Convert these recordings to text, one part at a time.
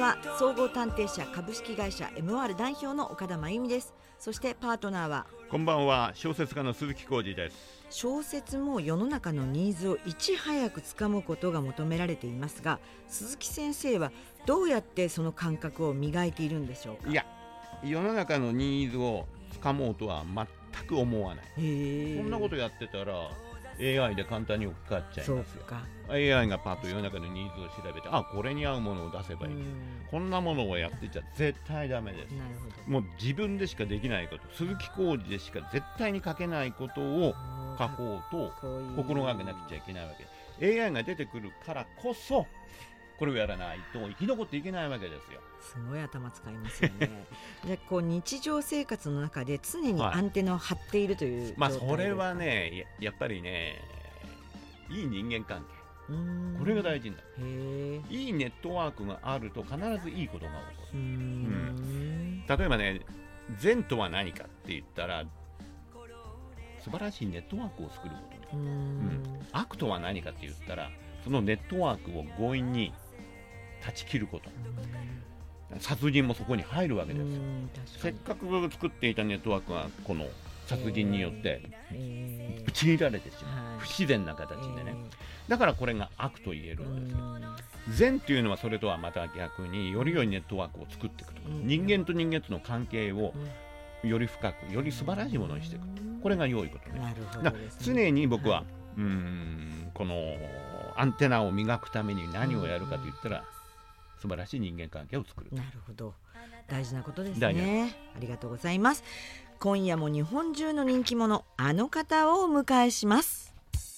は総合探偵社株式会社 MR 代表の岡田真由美です。そしてパートナーはこんばんは、小説家の鈴木浩二です。 小説も世の中のニーズをいち早くつかむことが求められていますが、鈴木先生はどうやってその感覚を磨いているんでしょうか。 いや、世の中のニーズをつかもうとは全く思わない。そんなことやってたら AI で簡単に置き換わっちゃいますよ。AI がパッと世の中のニーズを調べて、これに合うものを出せばいい。こんなものをやってちゃ絶対ダメです。もう自分でしかできないこと、鈴木浩二でしか絶対に書けないことを書こうと心がけなくちゃいけないわけ。 AI が出てくるからこそこれをやらないと生き残っていけないわけですよ。 すごい頭使いますよね。じゃあ日常生活の中で常にアンテナを張っているという状態ですか。 それはね、やっぱりね、いい人間関係、これが大事になる。いいネットワークがあると必ずいいことが起こる。例えばね、善とは何かって言ったら素晴らしいネットワークを作ることね。悪とは何かって言ったらそのネットワークを強引に断ち切ること。殺人もそこに入るわけですよ。せっかく作っていたネットワークがこの殺人によって打ち切られてしまう、不自然な形でね。だからこれが悪と言えるんですよ。善っていうのはそれとはまた逆により良いネットワークを作っていくと、人間と人間との関係をより深くより素晴らしいものにしていく、これが良いことね。常に僕はこのアンテナを磨くために何をやるかと言ったら素晴らしい人間関係を作る。 なるほど、大事なことですね。ありがとうございます。今夜も日本中の人気者、あの方をお迎えします。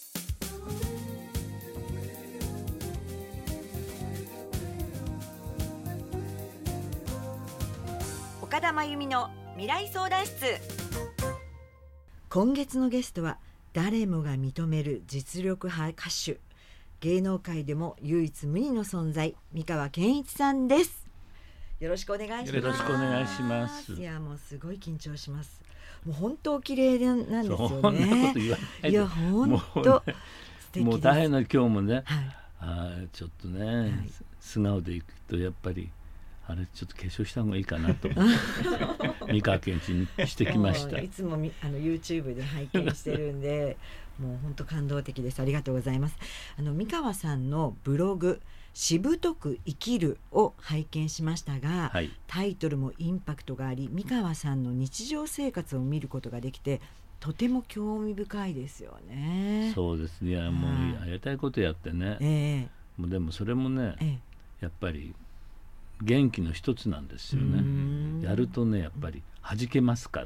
岡田真由美の未来相談室。今月のゲストは誰もが認める実力派歌手、芸能界でも唯一無二の存在、三河健一さんです。よろしくお願いします。 よろしくお願いします。 いや、もうすごい緊張します。もう本当綺麗なんですよね。 そんなこと言わないで。 いや、本当素敵です。 もう大変な今日もね、ちょっとね、素顔でいくとやっぱりあれちょっと化粧した方がいいかなと三河健一にしてきました。 いつもYouTube で拝見してるんでもう本当感動的です。ありがとうございます。三河さんのブログしぶとく生きるを拝見しましたが、タイトルもインパクトがあり、三河さんの日常生活を見ることができてとても興味深いですよね。 そうですね。いや、もうやりたいことやってね、もうでもそれもね、やっぱり元気の一つなんですよね。やるとね、やっぱり弾けますから。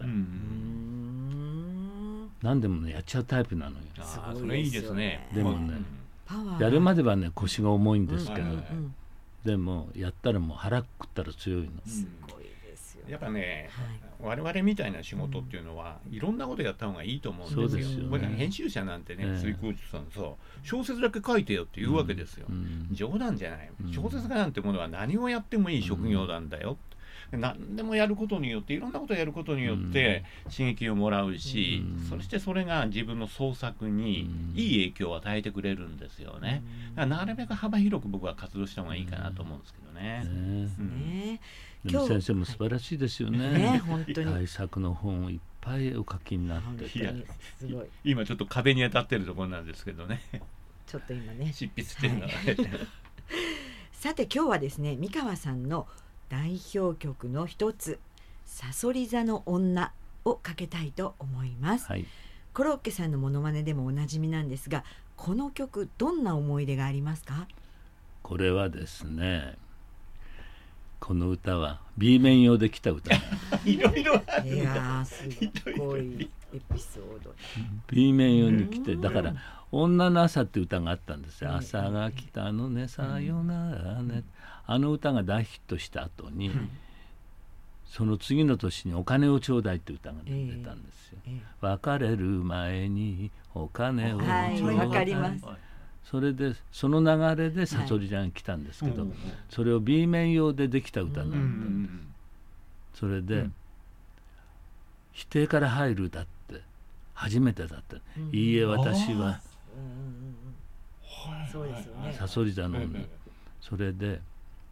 何でもねやっちゃうタイプなのよ。 それいいですね。 でもね、やるまではね腰が重いんですけど、でもやったらもう腹くくったら強いの。 すごいですよ。 やっぱね、我々みたいな仕事っていうのはいろんなことやった方がいいと思うんですよ。僕は編集者なんてね、鈴木浩二さん小説だけ書いてよって言うわけですよ。冗談じゃない。小説家なんてものは何をやってもいい職業なんだよ。何でもやることによって、いろんなことをやることによって刺激をもらうし、そしてそれが自分の創作にいい影響を与えてくれるんですよね。だからなるべく幅広く僕は活動した方がいいかなと思うんですけどね。 でも先生も素晴らしいですよね。 本当に大作の本をいっぱいお書きになってて、 すごい。 今ちょっと壁に当たってるところなんですけどね。 ちょっと今ね執筆してるのがさて今日はですね、三河さんの代表曲の一つさそり座の女をかけたいと思います。コロッケさんのモノマネでもおなじみなんですが、この曲どんな思い出がありますか？ これはですね、この歌は B 面用で来た歌いろいろあるんだ。 いや、すごいエピソード。 B 面用に来て、だから女の朝って歌があったんですよ。朝が来たのねさよならね、あの歌が大ヒットした後に、その次の年にお金をちょうだいって歌が出たんですよ。別れる前にお金をちょうだい。 わかります。 それでその流れでさそり座に来たんですけど、それを B 面用でできた歌なんで、それで否定から入る歌って初めてだった。いいえ私はさそり座のね。それで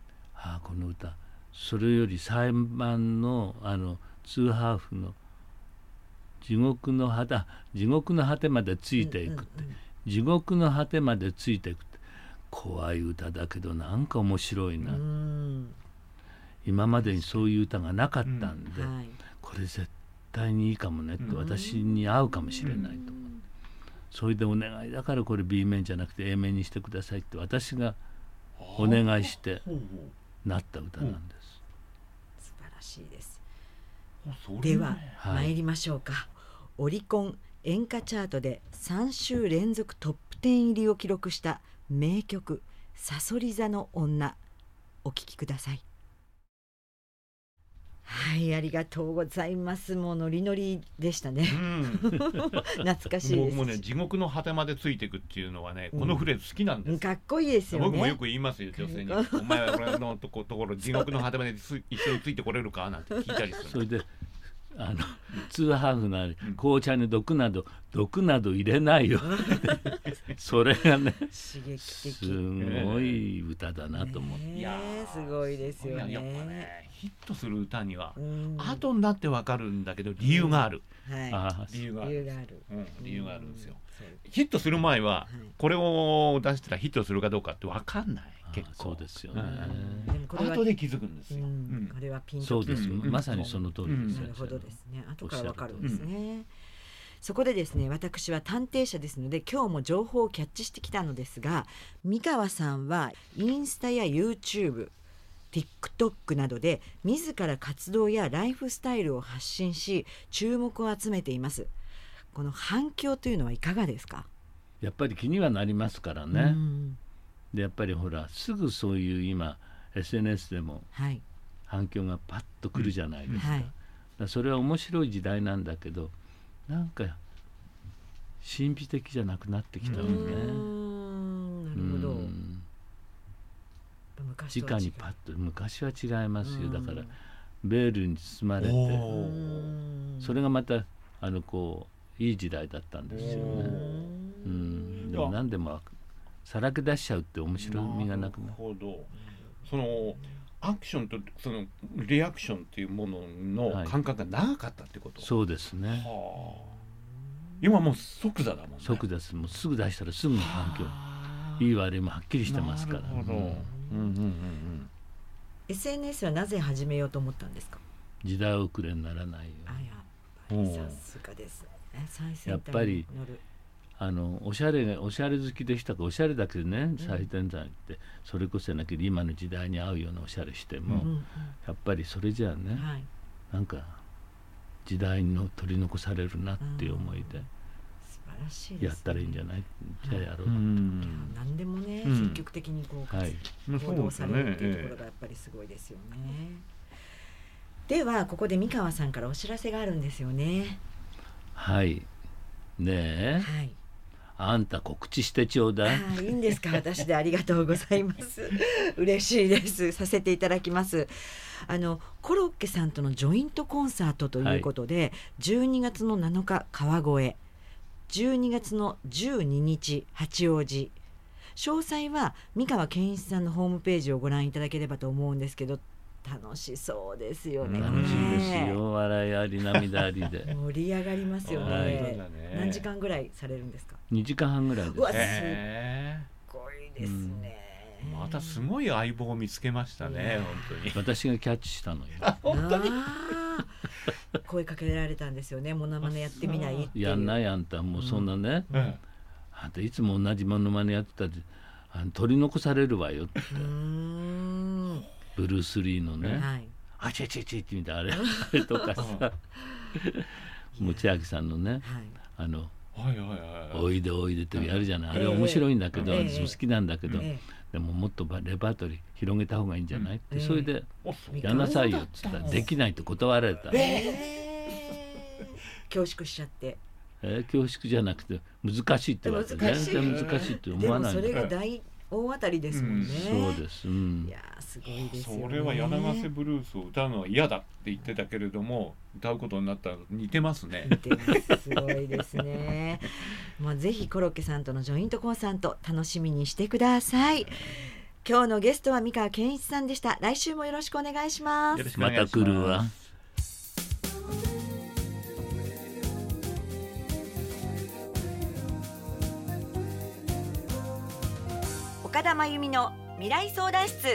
この歌、それより3番の2ハーフの地獄の果てまでついていくって、地獄の果てまでついていくって、怖い歌だけどなんか面白いな。今までにそういう歌がなかったんで、これ絶対にいいかもねって、私に合うかもしれないと思って、それでお願いだからこれ B 面じゃなくて A 面にしてくださいって私がお願いしてなった歌なんです。 素晴らしいです。では、参りましょうか。オリコン演歌チャートで3週連続トップ10入りを記録した名曲さそり座の女、お聴きください。はい、ありがとうございます。もうノリノリでしたね、懐かしいです。 僕もね、地獄の果てまでついていくっていうのはね、このフレーズ好きなんです。 かっこいいですよね。 僕もよく言いますよ、女性に。お前は俺のところ地獄の果てまで一緒についてこれるかなんて聞いたりする。 それで2ハーフの紅茶に毒など入れないよそれがね刺激的、 すごい歌だなと思って、 いやすごいですよね。 やっぱね、ヒットする歌には後になってわかるんだけど理由がある、理由があるんですよ。ヒットする前はこれを出したらヒットするかどうかってわかんない。結構そうですよね。 後で気づくんですよ。 これはピンとそうです。まさにその通りです。 なるほどですね。後からわかるんですね。そこでですね、私は探偵者ですので今日も情報をキャッチしてきたのですが、三川さんはインスタや YouTube、TikTok などで自ら活動やライフスタイルを発信し注目を集めています。この反響というのはいかがですか？ やっぱり気にはなりますからね。でやっぱりほらすぐそういう今 SNS でも反響がパッとくるじゃないですか。だからそれは面白い時代なんだけど、なんか神秘的じゃなくなってきたのね。 なるほど。 直にパッと、昔は違いますよ。だからベールに包まれて、それがまたこういい時代だったんですよね。でも何でもさらけ出しちゃうって面白みがなくなる。 なるほど。そのアクションとそのリアクションっていうものの感覚が長かったってこと？ そうですね。 今もう即座だもんね。 即座です。もうすぐ出したらすぐの反響、いい悪いもはっきりしてますから。 SNS はなぜ始めようと思ったんですか？ 時代遅れにならないように。 さすがですね。 やっぱりおしゃれ好きでしたから、おしゃれだけどね、最先端ってそれこそなけど今の時代に合うようなおしゃれしても、やっぱりそれじゃあね、なんか時代の取り残されるなっていう思いでやったらいいんじゃない、じゃあやろうと。 何でもね、積極的にこう行動されるっていうところがやっぱりすごいですよね。ではここで三川さんからお知らせがあるんですよね。 はいねえ、あんた告知してちょうだい。 いいんですか？私でありがとうございます。嬉しいです。させていただきます。コロッケさんとのジョイントコンサートということで、12月の7日川越、12月の12日八王子。詳細は三川健一さんのホームページをご覧いただければと思うんですけど、楽しそうですよね。 楽しいですよ。笑いあり涙ありで盛り上がりますよね。何時間ぐらいされるんですか ？2時間半ぐらいです。 うわ、すごいですね。 またすごい相棒を見つけましたね。本当に私がキャッチしたのよ。 本当に声かけられたんですよね。モノマネやってみないっていう。 やんないあんた、もうそんなね、あんたいつも同じモノマネやってたって取り残されるわよって。ブルース・リーのね、あちちちちみたいなあれとかさ、も千秋さんのね、おいでおいでってやるじゃない。あれ面白いんだけど、私も好きなんだけど、でももっとレパートリー広げた方がいいんじゃないって、それでやんなさいよっつったらできないと断られた。 恐縮しちゃって。 恐縮じゃなくて難しいって言われて、全然難しいって思わないんだ。 でもそれが大当たりですもんね。 そうです。いやすごいですよね。 それは柳ヶ瀬ブルースを歌うのは嫌だって言ってたけれども、歌うことになったら似てますね。 似てます。すごいですね。ぜひコロッケさんとのジョイントコンサート楽しみにしてください。 今日のゲストは三川健一さんでした。来週もよろしくお願いします。 よろしくお願いします。 また来るわ。 岡田真由美の未来相談室。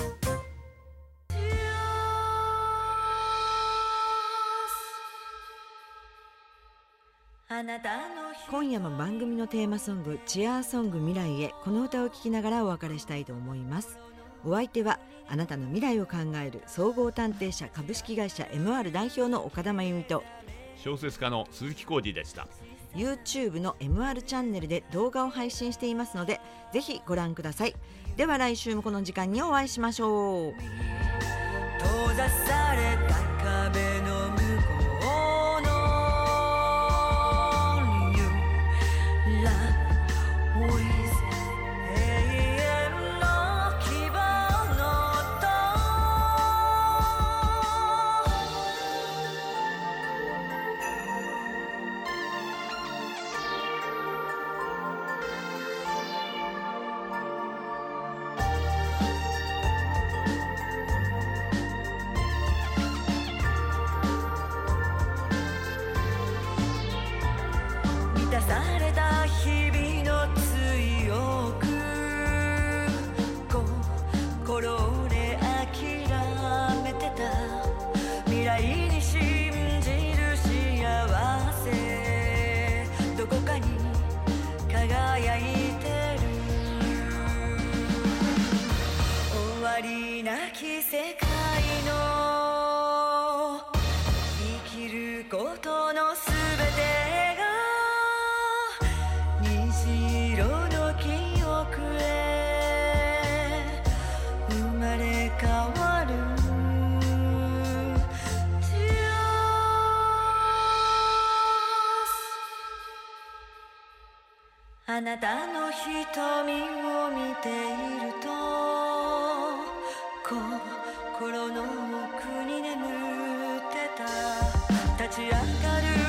今夜も番組のテーマソングチアーソング未来へ、この歌を聴きながらお別れしたいと思います。お相手はあなたの未来を考える総合探偵社株式会社 MR 代表の岡田真由美と小説家の鈴木浩二でした。 YouTube の MR チャンネルで動画を配信していますのでぜひご覧ください。では来週もこの時間にお会いしましょう。閉ざされた壁の向こうの Love with 永遠の希望の音。満たされた日々の強く心で諦めてた未来に信じる幸せどこかに輝いてる終わりなき世界の生きることのすべてが虹色の記憶へ生まれ変わる。あなたの瞳を見ていると心の奥に眠ってた立ち上がる